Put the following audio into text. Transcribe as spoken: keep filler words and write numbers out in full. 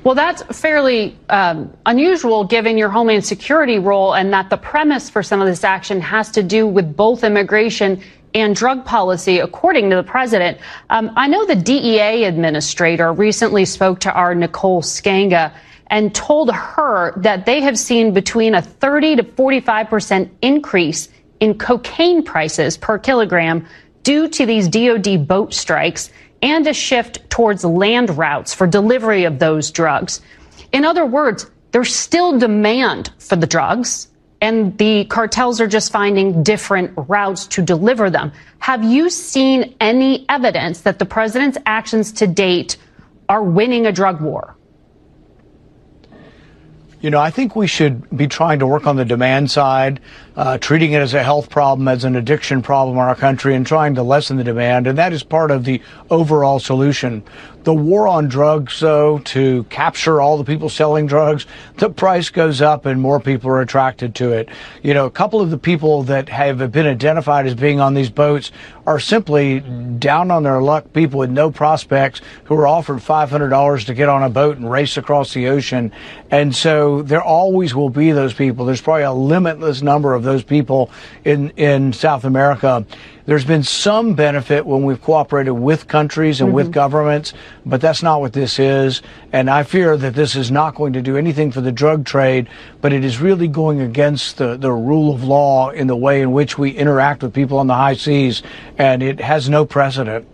Well, that's fairly um, unusual given your Homeland Security role, and that the premise for some of this action has to do with both immigration and drug policy, according to the president. Um, I know the D E A administrator recently spoke to our Nicole Skanga and told her that they have seen between a thirty to forty-five percent increase in cocaine prices per kilogram due to these D O D boat strikes and a shift towards land routes for delivery of those drugs. In other words, there's still demand for the drugs, and the cartels are just finding different routes to deliver them. Have you seen any evidence that the president's actions to date are winning a drug war? You know, I think we should be trying to work on the demand side, uh, treating it as a health problem, as an addiction problem in our country, and trying to lessen the demand. And that is part of the overall solution. The war on drugs, though, to capture all the people selling drugs, the price goes up and more people are attracted to it. You know, a couple of the people that have been identified as being on these boats are simply down on their luck people with no prospects who are offered five hundred dollars to get on a boat and race across the ocean. And so there always will be those people. There's probably a limitless number of those people in, in South America. There's been some benefit when we've cooperated with countries and mm-hmm. with governments, but that's not what this is. And I fear that this is not going to do anything for the drug trade, but it is really going against the, the rule of law in the way in which we interact with people on the high seas, and it has no precedent.